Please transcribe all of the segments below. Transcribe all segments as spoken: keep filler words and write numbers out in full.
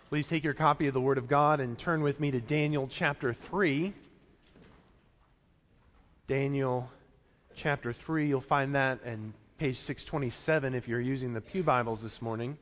Please take your copy of the Word of God and turn with me to Daniel chapter three. Daniel chapter three, you'll find that on page six twenty-seven if you're using the Pew Bibles this morning.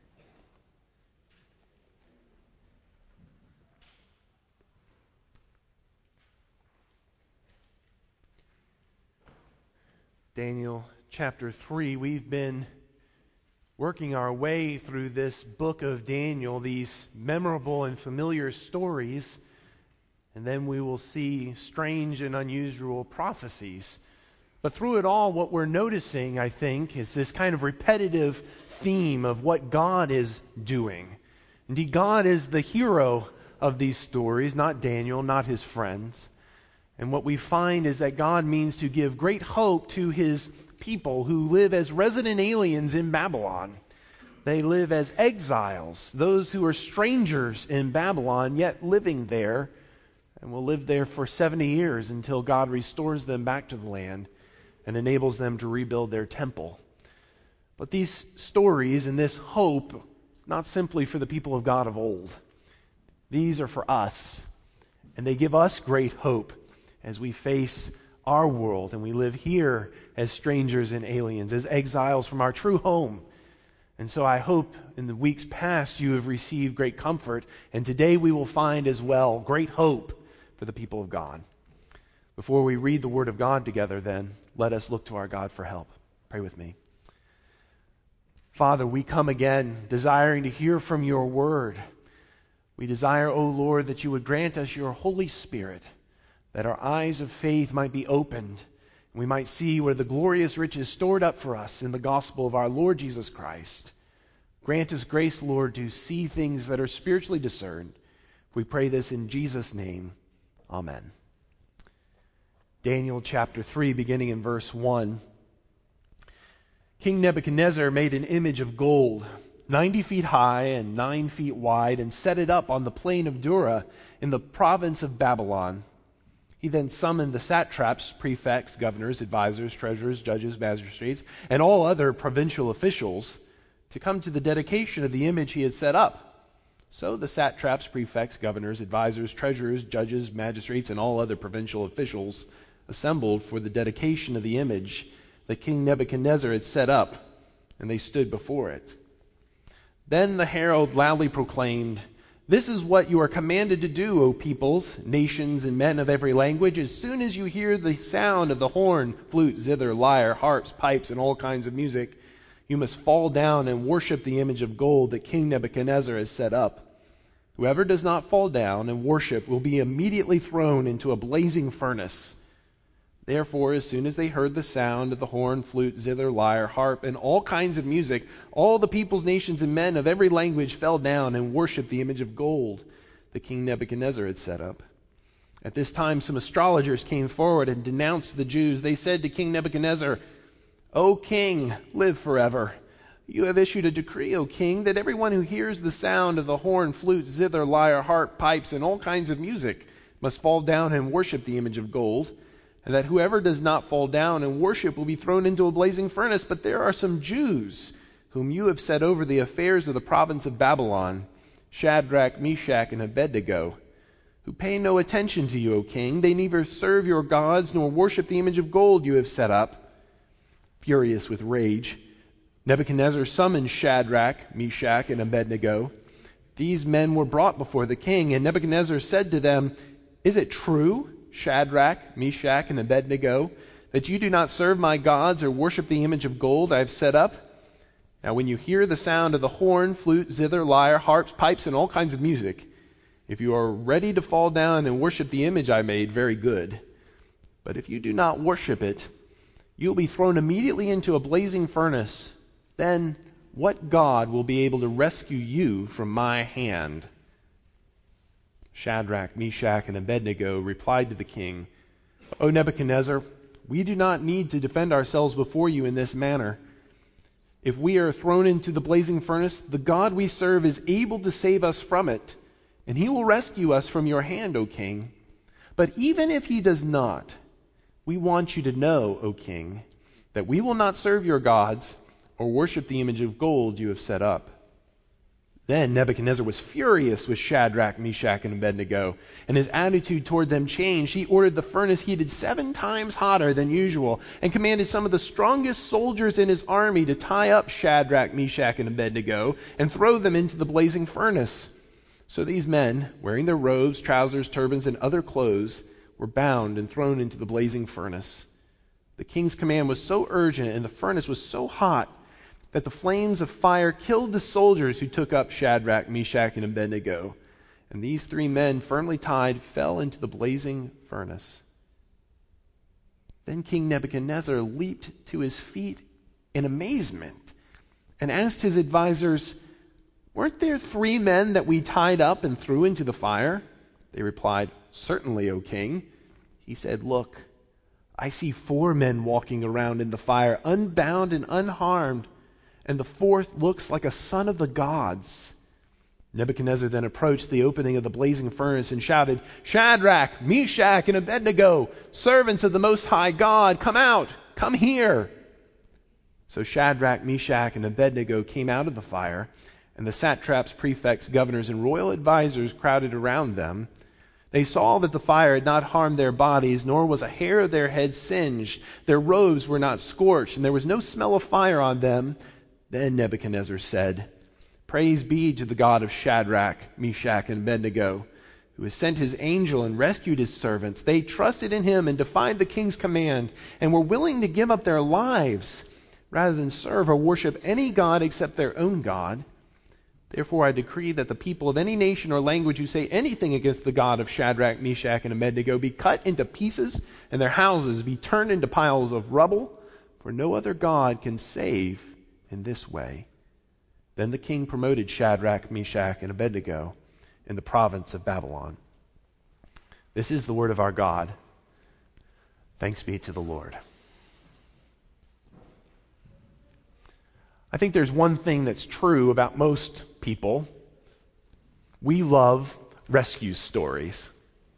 Daniel chapter three, we've been working our way through this book of Daniel, these memorable and familiar stories, and then we will see strange and unusual prophecies. But through it all, what we're noticing, I think, is this kind of repetitive theme of what God is doing. Indeed, God is the hero of these stories, not Daniel, not his friends. And what we find is that God means to give great hope to his people who live as resident aliens in Babylon. They live as exiles, those who are strangers in Babylon, yet living there, and will live there for seventy years until God restores them back to the land and enables them to rebuild their temple. But these stories and this hope, not simply for the people of God of old. These are for us, and they give us great hope as we face our world and we live here as strangers and aliens, as exiles from our true home. And so I hope in the weeks past you have received great comfort, and today we will find as well great hope for the people of God. Before we read the Word of God together, then, let us look to our God for help. Pray with me. Father, we come again desiring to hear from your Word. We desire, O Lord, that you would grant us your Holy Spirit, that our eyes of faith might be opened, and we might see where the glorious riches stored up for us in the gospel of our Lord Jesus Christ. Grant us grace, Lord, to see things that are spiritually discerned. We pray this in Jesus' name. Amen. Daniel chapter three, beginning in verse one. King Nebuchadnezzar made an image of gold, ninety feet high and nine feet wide, and set it up on the plain of Dura in the province of Babylon. He then summoned the satraps, prefects, governors, advisors, treasurers, judges, magistrates, and all other provincial officials to come to the dedication of the image he had set up. So the satraps, prefects, governors, advisors, treasurers, judges, magistrates, and all other provincial officials assembled for the dedication of the image that King Nebuchadnezzar had set up, and they stood before it. Then the herald loudly proclaimed, "This is what you are commanded to do, O peoples, nations, and men of every language. As soon as you hear the sound of the horn, flute, zither, lyre, harps, pipes, and all kinds of music, you must fall down and worship the image of gold that King Nebuchadnezzar has set up. Whoever does not fall down and worship will be immediately thrown into a blazing furnace." Therefore, as soon as they heard the sound of the horn, flute, zither, lyre, harp, and all kinds of music, all the peoples, nations, and men of every language fell down and worshipped the image of gold that King Nebuchadnezzar had set up. At this time, some astrologers came forward and denounced the Jews. They said to King Nebuchadnezzar, "O king, live forever. You have issued a decree, O king, that everyone who hears the sound of the horn, flute, zither, lyre, harp, pipes, and all kinds of music must fall down and worship the image of gold, and that whoever does not fall down and worship will be thrown into a blazing furnace. But there are some Jews whom you have set over the affairs of the province of Babylon, Shadrach, Meshach, and Abednego, who pay no attention to you, O king. They neither serve your gods nor worship the image of gold you have set up." Furious with rage, Nebuchadnezzar summoned Shadrach, Meshach, and Abednego. These men were brought before the king, and Nebuchadnezzar said to them, "Is it true, Shadrach, Meshach, and Abednego, that you do not serve my gods or worship the image of gold I have set up? Now when you hear the sound of the horn, flute, zither, lyre, harps, pipes, and all kinds of music, if you are ready to fall down and worship the image I made, very good. But if you do not worship it, you will be thrown immediately into a blazing furnace. Then what God will be able to rescue you from my hand?" Shadrach, Meshach, and Abednego replied to the king, "O Nebuchadnezzar, we do not need to defend ourselves before you in this manner. If we are thrown into the blazing furnace, the God we serve is able to save us from it, and he will rescue us from your hand, O king. But even if he does not, we want you to know, O king, that we will not serve your gods or worship the image of gold you have set up." Then Nebuchadnezzar was furious with Shadrach, Meshach, and Abednego, and his attitude toward them changed. He ordered the furnace heated seven times hotter than usual and commanded some of the strongest soldiers in his army to tie up Shadrach, Meshach, and Abednego and throw them into the blazing furnace. So these men, wearing their robes, trousers, turbans, and other clothes, were bound and thrown into the blazing furnace. The king's command was so urgent and the furnace was so hot that the flames of fire killed the soldiers who took up Shadrach, Meshach, and Abednego. And these three men, firmly tied, fell into the blazing furnace. Then King Nebuchadnezzar leaped to his feet in amazement and asked his advisors, "Weren't there three men that we tied up and threw into the fire?" They replied, "Certainly, O king." He said, "Look, I see four men walking around in the fire, unbound and unharmed, and the fourth looks like a son of the gods." Nebuchadnezzar then approached the opening of the blazing furnace and shouted, "Shadrach, Meshach, and Abednego, servants of the Most High God, come out, come here." So Shadrach, Meshach, and Abednego came out of the fire, and the satraps, prefects, governors, and royal advisors crowded around them. They saw that the fire had not harmed their bodies, nor was a hair of their heads singed. Their robes were not scorched, and there was no smell of fire on them. Then Nebuchadnezzar said, "Praise be to the God of Shadrach, Meshach, and Abednego, who has sent his angel and rescued his servants. They trusted in him and defied the king's command, and were willing to give up their lives rather than serve or worship any god except their own God. Therefore I decree that the people of any nation or language who say anything against the God of Shadrach, Meshach, and Abednego be cut into pieces, and their houses be turned into piles of rubble, for no other God can save in this way." Then the king promoted Shadrach, Meshach, and Abednego in the province of Babylon. This is the word of our God. Thanks be to the Lord. I think there's one thing that's true about most people. We love rescue stories.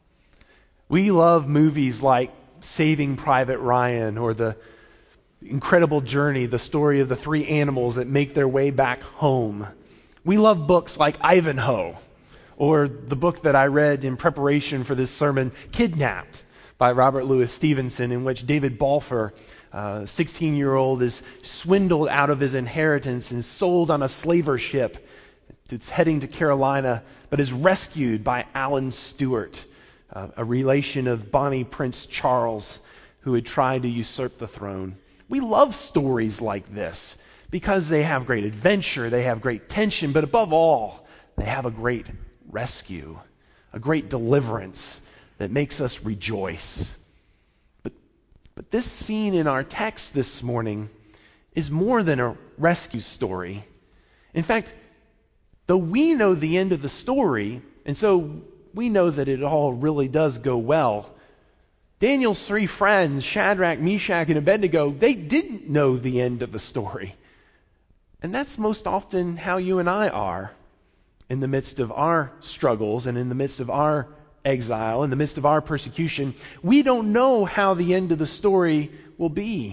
We love movies like Saving Private Ryan or The Incredible Journey, the story of the three animals that make their way back home. We love books like Ivanhoe, or the book that I read in preparation for this sermon, Kidnapped, by Robert Louis Stevenson, in which David Balfour, a sixteen-year-old, is swindled out of his inheritance and sold on a slaver ship. It's heading to Carolina, but is rescued by Alan Stewart, uh, a relation of Bonnie Prince Charles, who had tried to usurp the throne. We love stories like this because they have great adventure, they have great tension, but above all, they have a great rescue, a great deliverance that makes us rejoice. But, but this scene in our text this morning is more than a rescue story. In fact, though we know the end of the story, and so we know that it all really does go well, Daniel's three friends, Shadrach, Meshach, and Abednego, they didn't know the end of the story. And that's most often how you and I are in the midst of our struggles and in the midst of our exile, in the midst of our persecution. We don't know how the end of the story will be.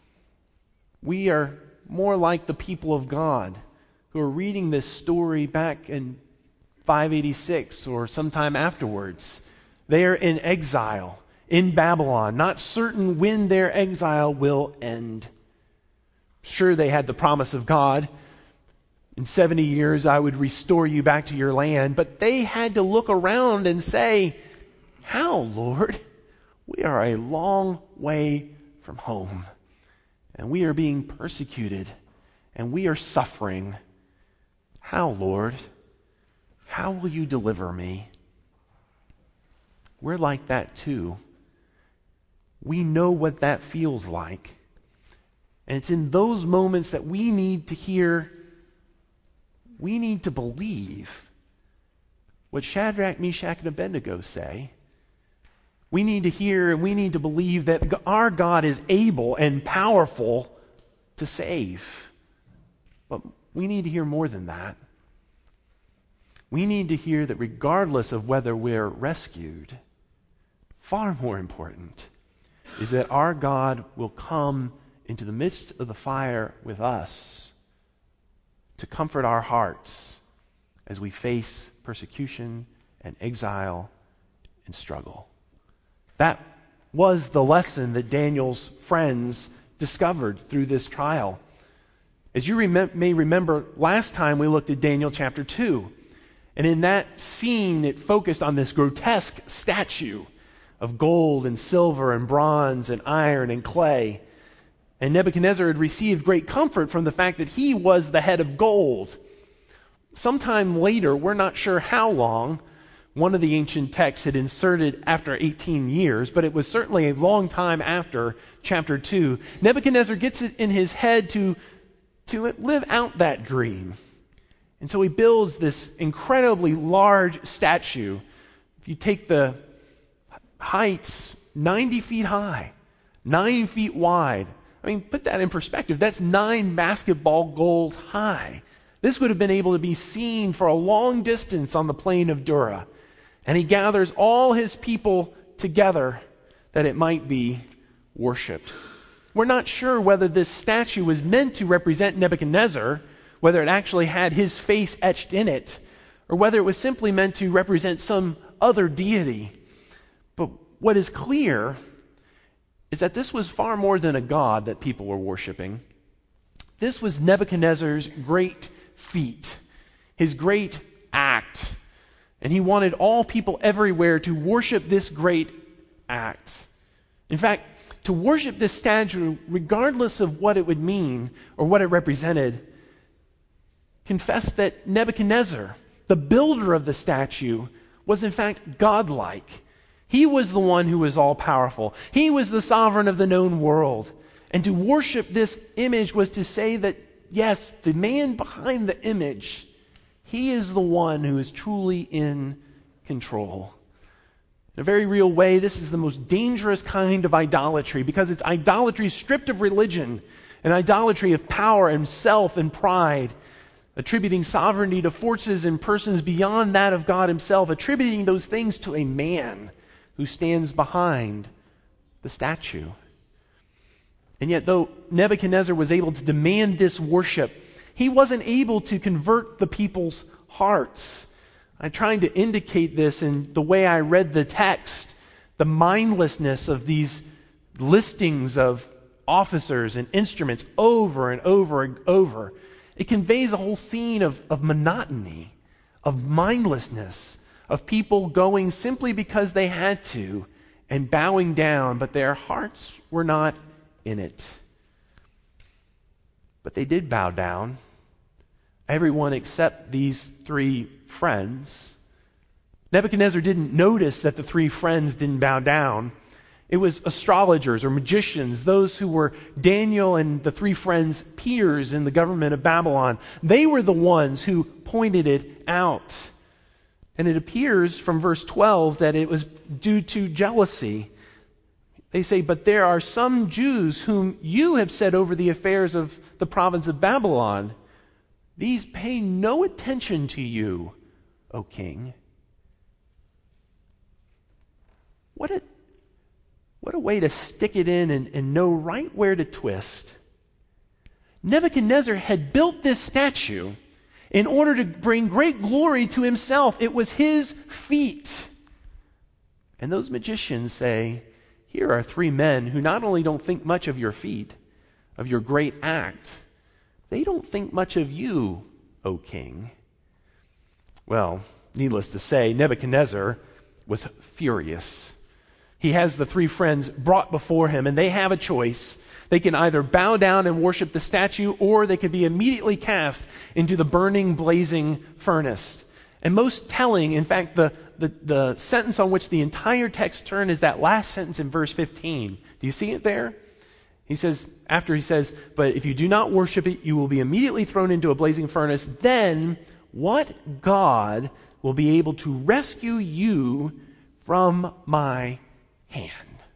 We are more like the people of God who are reading this story back in five eighty-six or sometime afterwards. They are in exile in Babylon, not certain when their exile will end. Sure, they had the promise of God. In seventy years, I would restore you back to your land. But they had to look around and say, "How, Lord? We are a long way from home. And we are being persecuted. And we are suffering. How, Lord? How will you deliver me?" We're like that too. We know what that feels like. And it's in those moments that we need to hear, we need to believe what Shadrach, Meshach, and Abednego say. We need to hear and we need to believe that our God is able and powerful to save. But we need to hear more than that. We need to hear that regardless of whether we're rescued, far more important is that our God will come into the midst of the fire with us to comfort our hearts as we face persecution and exile and struggle. That was the lesson that Daniel's friends discovered through this trial. As you rem- may remember, last time we looked at Daniel chapter two, and in that scene it focused on this grotesque statue of gold and silver and bronze and iron and clay. And Nebuchadnezzar had received great comfort from the fact that he was the head of gold. Sometime later, we're not sure how long, one of the ancient texts had inserted after eighteen years, but it was certainly a long time after chapter two. Nebuchadnezzar gets it in his head to, to live out that dream. And so he builds this incredibly large statue. If you take the heights, ninety feet high, nine feet wide. I mean, put that in perspective. That's nine basketball goals high. This would have been able to be seen for a long distance on the plain of Dura. And he gathers all his people together that it might be worshipped. We're not sure whether this statue was meant to represent Nebuchadnezzar, whether it actually had his face etched in it, or whether it was simply meant to represent some other deity. But what is clear is that this was far more than a god that people were worshiping. This was Nebuchadnezzar's great feat, his great act. And he wanted all people everywhere to worship this great act. In fact, to worship this statue, regardless of what it would mean or what it represented, confessed that Nebuchadnezzar, the builder of the statue, was in fact godlike. He was the one who was all-powerful. He was the sovereign of the known world. And to worship this image was to say that, yes, the man behind the image, he is the one who is truly in control. In a very real way, this is the most dangerous kind of idolatry because it's idolatry stripped of religion, an idolatry of power and self and pride, attributing sovereignty to forces and persons beyond that of God himself, attributing those things to a man who stands behind the statue. And yet, though Nebuchadnezzar was able to demand this worship, he wasn't able to convert the people's hearts. I'm trying to indicate this in the way I read the text, the mindlessness of these listings of officers and instruments over and over and over. It conveys a whole scene of, of monotony, of mindlessness, of people going simply because they had to and bowing down, but their hearts were not in it. But they did bow down. Everyone except these three friends. Nebuchadnezzar didn't notice that the three friends didn't bow down. It was astrologers or magicians, those who were Daniel and the three friends' peers in the government of Babylon. They were the ones who pointed it out. And it appears from verse twelve that it was due to jealousy. They say, but there are some Jews whom you have set over the affairs of the province of Babylon. These pay no attention to you, O king. What a, what a way to stick it in and, and know right where to twist. Nebuchadnezzar had built this statue in order to bring great glory to himself. It was his feat. And those magicians say, here are three men who not only don't think much of your feat, of your great act, they don't think much of you, O king. Well, needless to say, Nebuchadnezzar was furious. He has the three friends brought before him, and they have a choice. They can either bow down and worship the statue, or they could be immediately cast into the burning, blazing furnace. And most telling, in fact, the, the, the sentence on which the entire text turns is that last sentence in verse fifteen. Do you see it there? He says, after he says, but if you do not worship it, you will be immediately thrown into a blazing furnace. Then what God will be able to rescue you from my hand?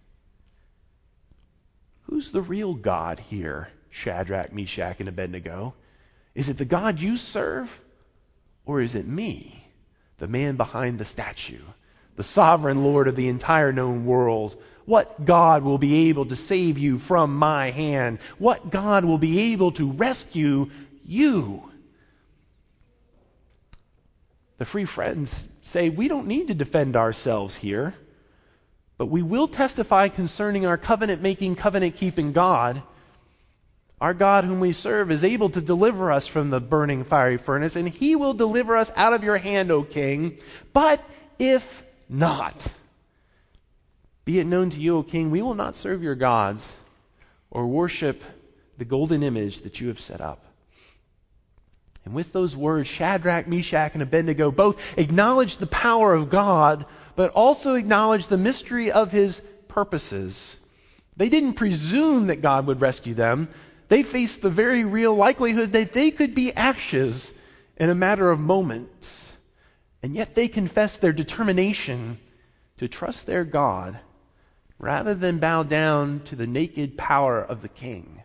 Who's the real God here, Shadrach, Meshach, and Abednego? Is it the God you serve, or is it me, the man behind the statue, the sovereign Lord of the entire known world? What God will be able to save you from my hand? What God will be able to rescue you? The three friends say, we don't need to defend ourselves here, but we will testify concerning our covenant-making, covenant-keeping God. Our God whom we serve is able to deliver us from the burning fiery furnace, and he will deliver us out of your hand, O king. But if not, be it known to you, O king, we will not serve your gods or worship the golden image that you have set up. And with those words, Shadrach, Meshach, and Abednego both acknowledged the power of God, but also acknowledged the mystery of his purposes. They didn't presume that God would rescue them. They faced the very real likelihood that they could be ashes in a matter of moments. And yet they confessed their determination to trust their God rather than bow down to the naked power of the king.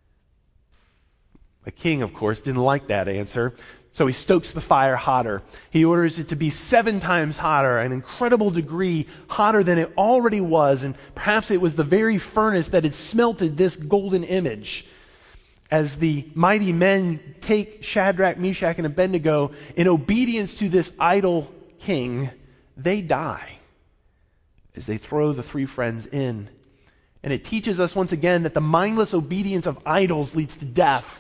The king, of course, didn't like that answer, so he stokes the fire hotter. He orders it to be seven times hotter, an incredible degree hotter than it already was, and perhaps it was the very furnace that had smelted this golden image. As the mighty men take Shadrach, Meshach, and Abednego in obedience to this idol king, they die as they throw the three friends in. And it teaches us once again that the mindless obedience of idols leads to death.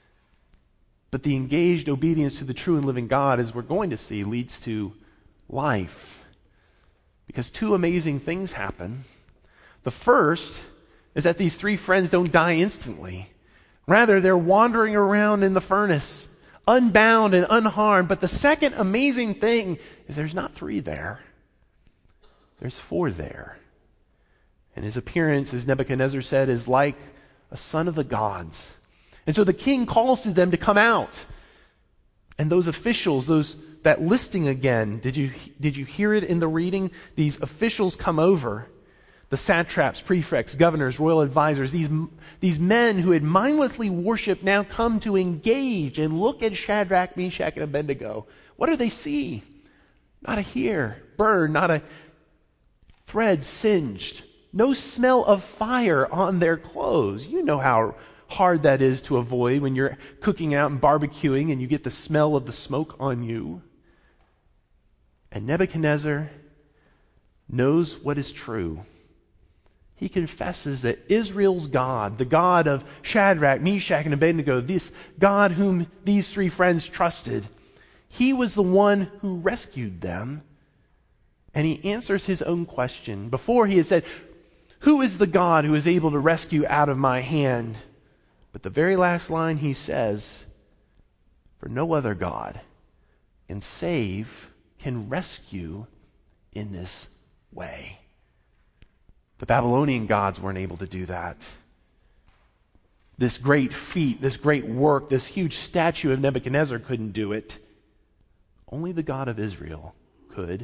But the engaged obedience to the true and living God, as we're going to see, leads to life. Because two amazing things happen. The first is that these three friends don't die instantly. Rather, they're wandering around in the furnace, unbound and unharmed. But the second amazing thing is there's not three there. There's four there. And his appearance, as Nebuchadnezzar said, is like a son of the gods. And so the king calls to them to come out. And those officials, those that listing again, did you did you hear it in the reading? These officials come over. The satraps, prefects, governors, royal advisors, these, these men who had mindlessly worshipped now come to engage and look at Shadrach, Meshach, and Abednego. What do they see? Not a hair burned, not a thread singed, no smell of fire on their clothes. You know how hard that is to avoid when you're cooking out and barbecuing and you get the smell of the smoke on you. And Nebuchadnezzar knows what is true. He confesses that Israel's God, the God of Shadrach, Meshach, and Abednego, this God whom these three friends trusted, he was the one who rescued them. And he answers his own question. Before he had said, who is the God who is able to rescue out of my hand? But the very last line he says, for no other God can save, can rescue in this way. The Babylonian gods weren't able to do that. This great feat, this great work, this huge statue of Nebuchadnezzar couldn't do it. Only the God of Israel could.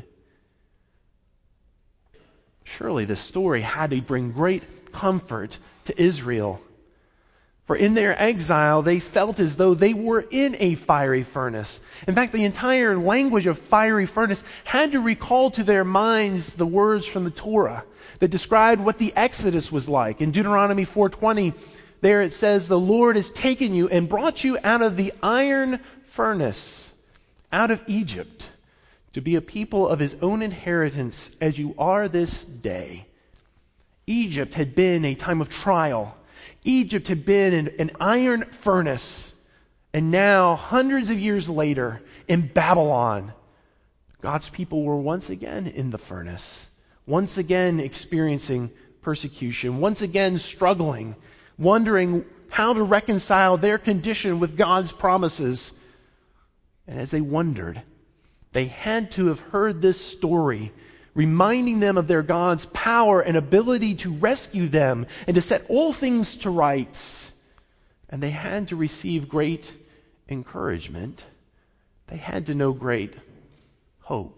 Surely this story had to bring great comfort to Israel. For in their exile, they felt as though they were in a fiery furnace. In fact, the entire language of fiery furnace had to recall to their minds the words from the Torah that described what the Exodus was like. In Deuteronomy four twenty, there it says, the Lord has taken you and brought you out of the iron furnace, out of Egypt, to be a people of his own inheritance as you are this day. Egypt had been a time of trial. Egypt had been an, an iron furnace. And now, hundreds of years later, in Babylon, God's people were once again in the furnace, once again experiencing persecution, once again struggling, wondering how to reconcile their condition with God's promises. And as they wondered, they had to have heard this story, reminding them of their God's power and ability to rescue them and to set all things to rights. And they had to receive great encouragement. They had to know great hope.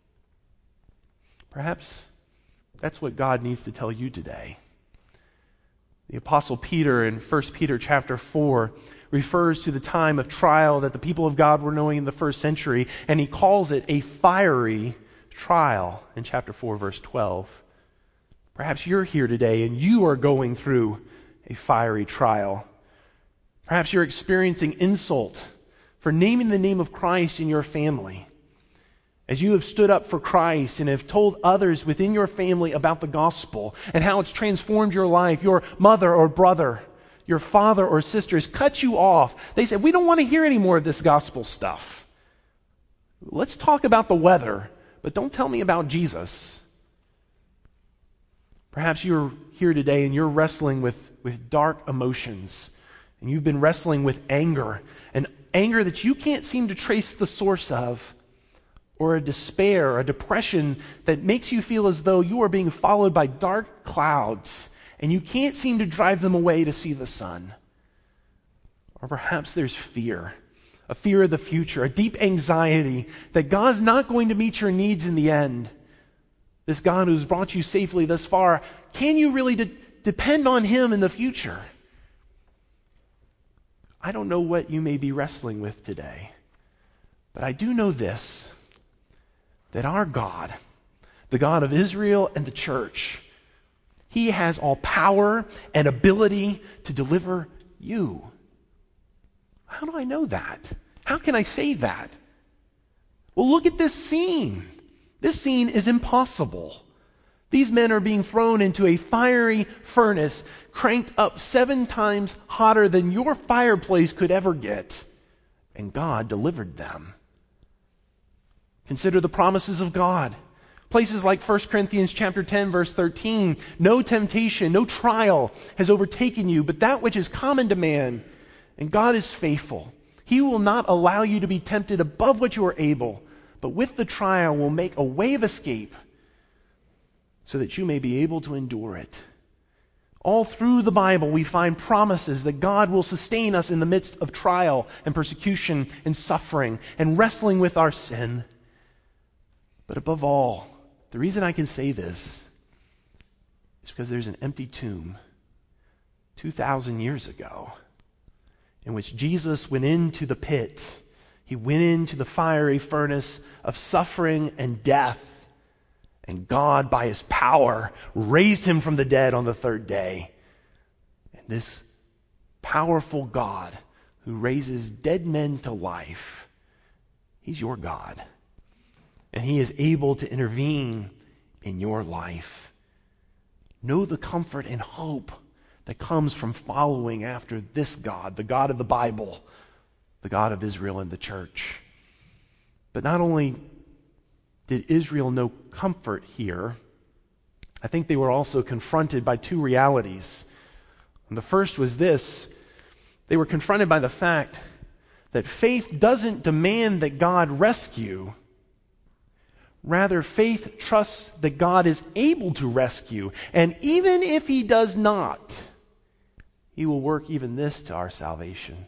Perhaps that's what God needs to tell you today. The Apostle Peter in First Peter chapter four refers to the time of trial that the people of God were knowing in the first century, and he calls it a fiery trial in chapter four, verse twelve. Perhaps you're here today and you are going through a fiery trial. Perhaps you're experiencing insult for naming the name of Christ in your family. as you have stood up for Christ and have told others within your family about the gospel and how it's transformed your life, your mother or brother, your father or sister has cut you off. They said, we don't want to hear any more of this gospel stuff. Let's talk about the weather, but don't tell me about Jesus. Perhaps you're here today and you're wrestling with, with dark emotions, and you've been wrestling with anger, an anger that you can't seem to trace the source of, or a despair, a depression that makes you feel as though you are being followed by dark clouds and you can't seem to drive them away to see the sun. Or perhaps there's fear, a fear of the future, a deep anxiety that God's not going to meet your needs in the end. This God who's brought you safely thus far, can you really de- depend on Him in the future? I don't know what you may be wrestling with today, but I do know this, that our God, the God of Israel and the church, He has all power and ability to deliver you. How do I know that? How can I say that? Well, look at this scene. This scene is impossible. These men are being thrown into a fiery furnace, cranked up seven times hotter than your fireplace could ever get, and God delivered them. Consider the promises of God. Places like First Corinthians chapter ten, verse thirteen, no temptation, no trial has overtaken you, but that which is common to man. And God is faithful. He will not allow you to be tempted above what you are able, but with the trial will make a way of escape so that you may be able to endure it. All through the Bible, we find promises that God will sustain us in the midst of trial and persecution and suffering and wrestling with our sin. But above all, the reason I can say this is because there's an empty tomb two thousand years ago in which Jesus went into the pit. He went into the fiery furnace of suffering and death, and God, by His power, raised Him from the dead on the third day. And this powerful God who raises dead men to life, He's your God. And He is able to intervene in your life. Know the comfort and hope that comes from following after this God, the God of the Bible, the God of Israel and the church. But not only did Israel know comfort here, I think they were also confronted by two realities. And the first was this: they were confronted by the fact that faith doesn't demand that God rescue. Rather, faith trusts that God is able to rescue. And even if He does not, He will work even this to our salvation.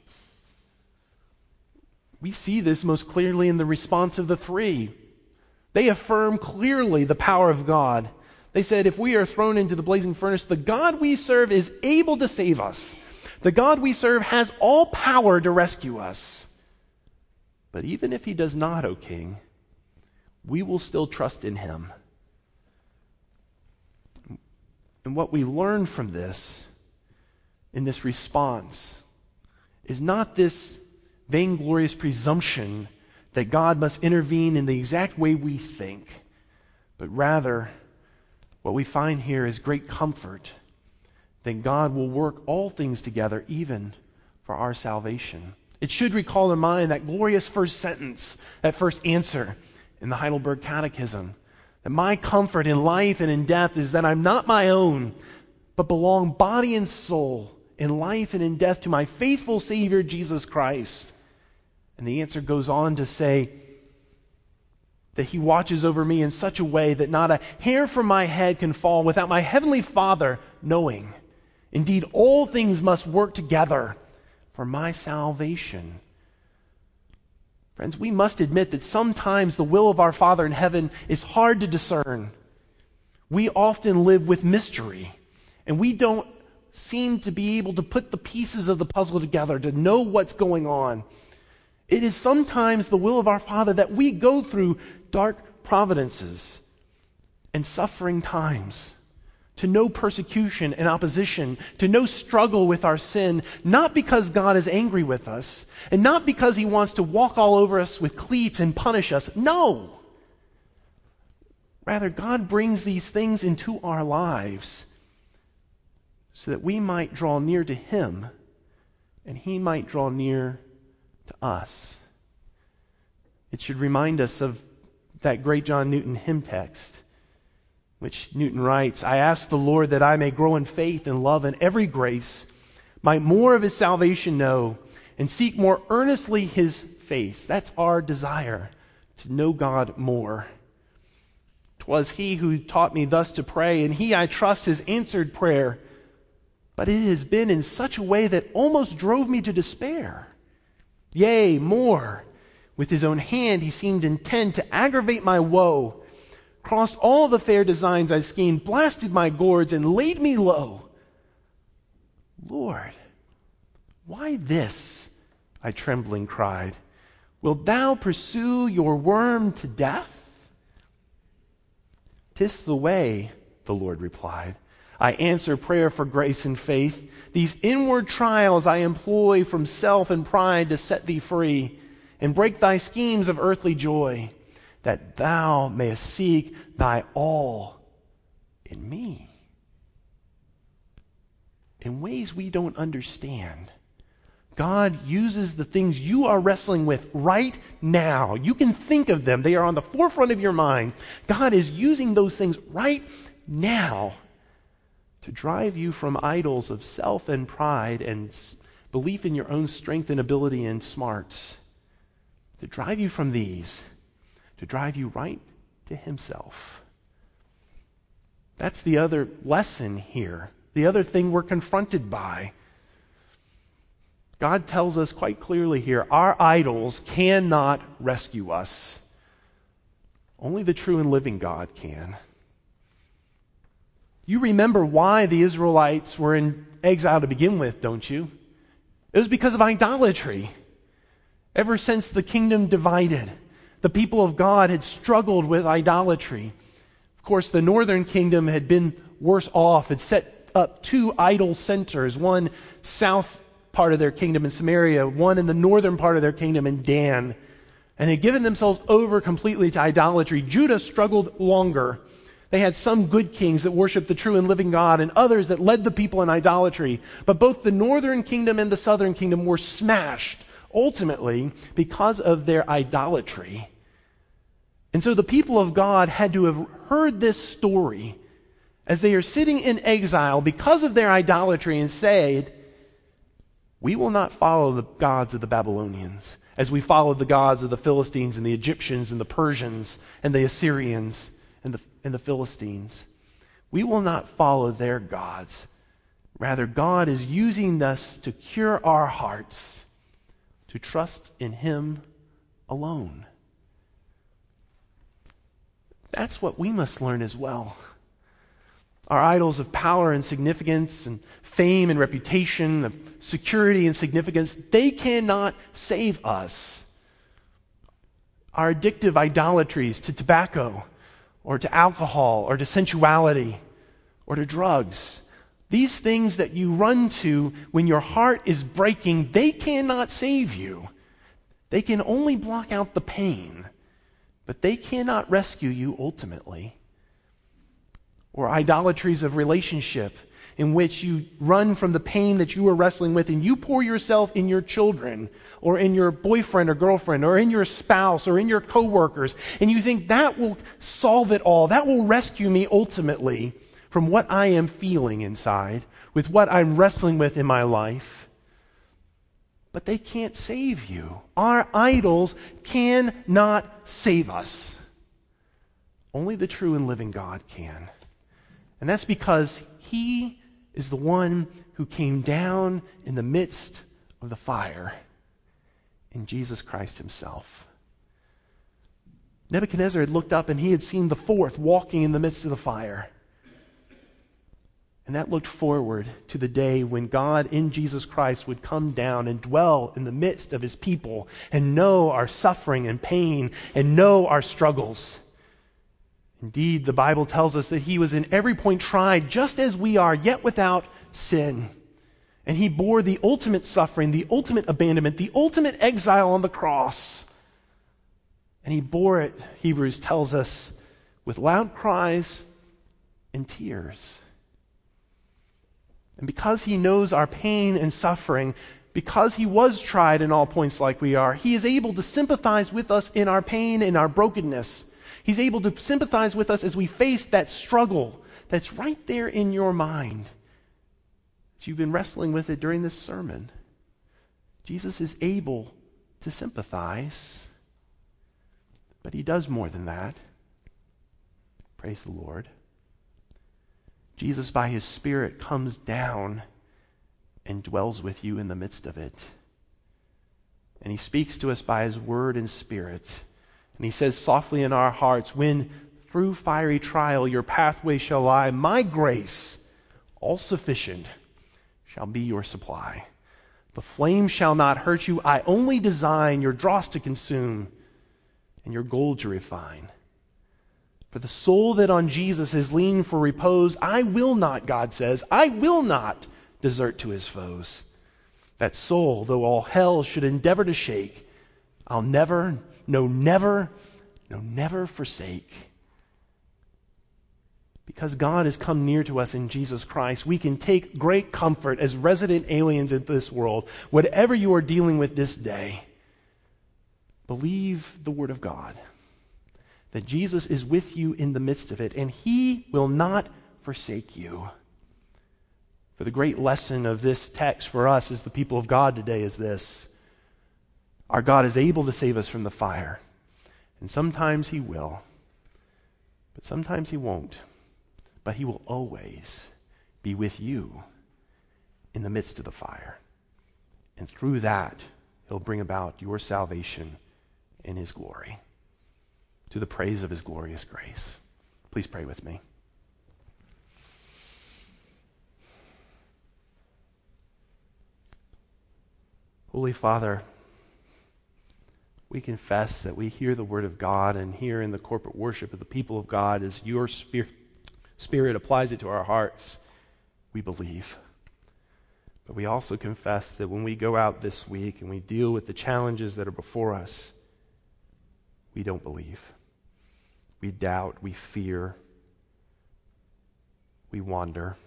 We see this most clearly in the response of the three. They affirm clearly the power of God. They said, if we are thrown into the blazing furnace, the God we serve is able to save us. The God we serve has all power to rescue us. But even if He does not, O King, we will still trust in Him. And what we learn from this, in this response, is not this vainglorious presumption that God must intervene in the exact way we think, but rather what we find here is great comfort that God will work all things together even for our salvation. It should recall in mind that glorious first sentence, that first answer in the Heidelberg Catechism, that my comfort in life and in death is that I'm not my own, but belong body and soul in life and in death to my faithful Savior, Jesus Christ. And the answer goes on to say that He watches over me in such a way that not a hair from my head can fall without my Heavenly Father knowing. Indeed, all things must work together for my salvation. Friends, we must admit that sometimes the will of our Father in heaven is hard to discern. We often live with mystery, and we don't seem to be able to put the pieces of the puzzle together to know what's going on. It is sometimes the will of our Father that we go through dark providences and suffering times, to know persecution and opposition, to know struggle with our sin, not because God is angry with us, and not because He wants to walk all over us with cleats and punish us. No! Rather, God brings these things into our lives so that we might draw near to him and he might draw near to us. It should remind us of that great John Newton hymn text, which Newton writes, "I ask the Lord that I may grow in faith and love and every grace, might more of his salvation know, and seek more earnestly his face." That's our desire, to know God more. "'Twas he who taught me thus to pray, and he, I trust, has answered prayer. But it has been in such a way that almost drove me to despair. Yea, more, with his own hand he seemed intent to aggravate my woe, crossed all the fair designs I schemed, blasted my gourds, and laid me low. Lord, why this?" I trembling cried. "Wilt thou pursue your worm to death?" "'Tis the way," the Lord replied. "I answer prayer for grace and faith. These inward trials I employ from self and pride to set thee free and break thy schemes of earthly joy, that thou mayest seek thy all in me." In ways we don't understand, God uses the things you are wrestling with right now. You can think of them. They are on the forefront of your mind. God is using those things right now to drive you from idols of self and pride and belief in your own strength and ability and smarts, to drive you from these, to drive you right to himself. That's the other lesson here, the other thing we're confronted by. God tells us quite clearly here, our idols cannot rescue us. Only the true and living God can. You remember why the Israelites were in exile to begin with, don't you? It was because of idolatry. Ever since the kingdom divided, the people of God had struggled with idolatry. Of course, the northern kingdom had been worse off, had set up two idol centers, one south part of their kingdom in Samaria, one in the northern part of their kingdom in Dan, and had given themselves over completely to idolatry. Judah struggled longer. They had some good kings that worshiped the true and living God and others that led the people in idolatry. But both the northern kingdom and the southern kingdom were smashed, ultimately, because of their idolatry. And so the people of God had to have heard this story as they are sitting in exile because of their idolatry and said, "We will not follow the gods of the Babylonians as we followed the gods of the Philistines and the Egyptians and the Persians and the Assyrians and the, and the Philistines. We will not follow their gods. Rather, God is using us to cure our hearts, to trust in him alone." That's what we must learn as well. Our idols of power and significance and fame and reputation, of security and significance, they cannot save us. Our addictive idolatries to tobacco or to alcohol or to sensuality or to drugs, these things that you run to when your heart is breaking, they cannot save you. They can only block out the pain, but they cannot rescue you ultimately. Or idolatries of relationship, in which you run from the pain that you are wrestling with and you pour yourself in your children or in your boyfriend or girlfriend or in your spouse or in your coworkers, and you think that will solve it all, that will rescue me ultimately from what I am feeling inside, with what I'm wrestling with in my life. But they can't save you. Our idols cannot save us. Only the true and living God can. And that's because he is the one who came down in the midst of the fire in Jesus Christ himself. Nebuchadnezzar had looked up and he had seen the fourth walking in the midst of the fire. And that looked forward to the day when God in Jesus Christ would come down and dwell in the midst of his people and know our suffering and pain and know our struggles. Indeed, the Bible tells us that he was in every point tried just as we are, yet without sin. And he bore the ultimate suffering, the ultimate abandonment, the ultimate exile on the cross. And he bore it, Hebrews tells us, with loud cries and tears. And because he knows our pain and suffering, because he was tried in all points like we are, he is able to sympathize with us in our pain and our brokenness. He's able to sympathize with us as we face that struggle that's right there in your mind. As you've been wrestling with it during this sermon. Jesus is able to sympathize, but he does more than that. Praise the Lord. Jesus, by his Spirit, comes down and dwells with you in the midst of it. And he speaks to us by his word and Spirit. And he says softly in our hearts, when through fiery trial your pathway shall lie, my grace, all sufficient, shall be your supply. The flame shall not hurt you. I only design your dross to consume and your gold to refine. For the soul that on Jesus is leaned for repose, I will not, God says, I will not desert to his foes. That soul, though all hell should endeavor to shake, I'll never, no never, no never forsake. Because God has come near to us in Jesus Christ, we can take great comfort as resident aliens in this world. Whatever you are dealing with this day, believe the word of God. That Jesus is with you in the midst of it, and he will not forsake you. For the great lesson of this text for us as the people of God today is this. Our God is able to save us from the fire. And sometimes he will. But sometimes he won't. But he will always be with you in the midst of the fire. And through that, he'll bring about your salvation in his glory, to the praise of his glorious grace. Please pray with me. Holy Father, we confess that we hear the word of God, and here in the corporate worship of the people of God, as your spirit, spirit applies it to our hearts, we believe. But we also confess that when we go out this week and we deal with the challenges that are before us, we don't believe. We doubt, we fear, we wander.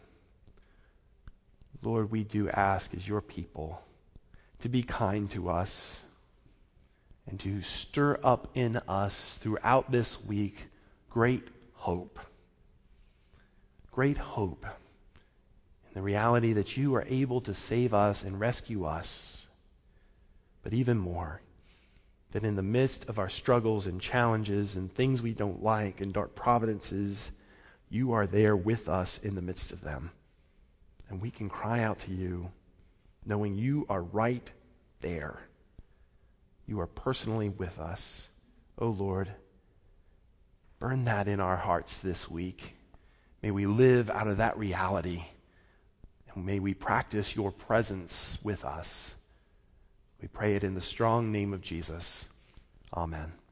Lord, we do ask as your people to be kind to us and to stir up in us throughout this week great hope. Great hope in the reality that you are able to save us and rescue us. But even more, that in the midst of our struggles and challenges and things we don't like and dark providences, you are there with us in the midst of them. And we can cry out to you, knowing you are right there. You are personally with us. Oh Lord, burn that in our hearts this week. May we live out of that reality. And may we practice your presence with us. We pray it in the strong name of Jesus. Amen.